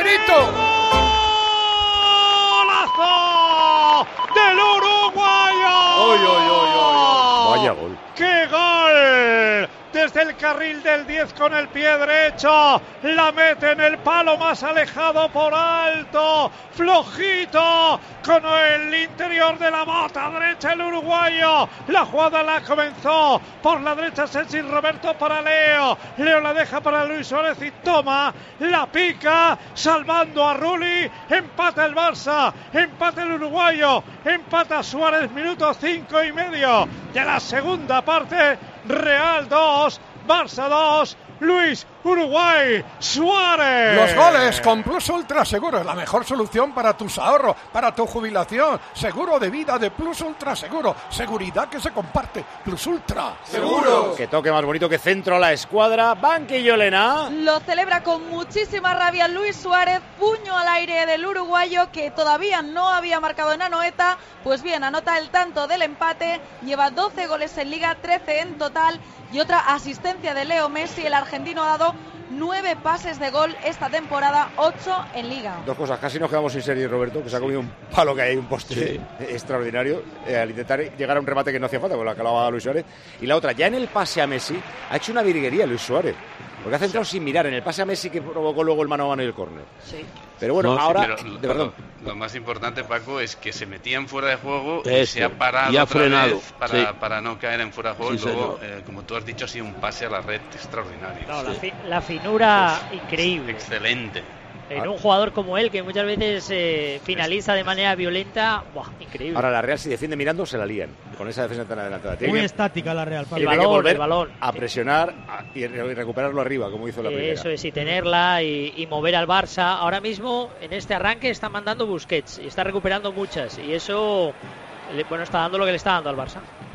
Benito. ¡Golazo del uruguayo! ¡Oy, oy, oy, oy! Vaya gol. ¡Qué gol! Desde el carril del 10 con el pie derecho, la mete en el palo más alejado por alto, flojito, con el interior de la bota derecha el uruguayo. La jugada la comenzó por la derecha Sergi Roberto para Leo. Leo la deja para Luis Suárez y toma, la pica, salvando a Rulli. Empata el Barça, empata el uruguayo, empata Suárez, minuto 5:30 de la segunda parte. Real 2, Barça 2, Luis Uruguay Suárez. Los goles con Plus Ultra Seguro es la mejor solución para tus ahorros, para tu jubilación. Seguro de vida de Plus Ultra Seguro. Seguridad que se comparte. Plus Ultra Seguro. Que toque más bonito que centro a la escuadra. Banquillo Elena. Lo celebra con muchísima rabia Luis Suárez. Puño al aire del uruguayo que todavía no había marcado en Anoeta. Pues bien, anota el tanto del empate. Lleva 12 goles en Liga, 13 en total. Y otra asistencia de Leo Messi. El argentino ha dado 9 pases de gol esta temporada, 8 en Liga. Dos cosas, casi nos quedamos sin serie, Roberto, que se ha comido un palo que hay, un poste extraordinario al intentar llegar a un remate que no hacía falta, con la que acababa Luis Suárez. Y la otra, ya en el pase a Messi, ha hecho una virguería Luis Suárez, porque ha centrado sin mirar en el pase a Messi que provocó luego el mano a mano y el córner. Sí. Pero bueno, ahora... Pero lo más importante, Paco, es que se metían fuera de juego Eso, y se ha parado y ha otra frenado, vez para no caer en fuera de juego. Sí, y luego, como tú has dicho, ha sido un pase a la red extraordinario. No, la finura increíble. Excelente. En un jugador como él, que muchas veces finaliza de manera violenta, ¡buah! Increíble. Ahora la Real, si defiende mirando, se la lían. Con esa defensa tan adelantada. Muy estática la Real. Tiene que volver a presionar y recuperarlo arriba, como hizo la primera. Eso es, y tenerla y mover al Barça. Ahora mismo, en este arranque, está mandando Busquets y está recuperando muchas. Y eso, bueno, está dando lo que le está dando al Barça.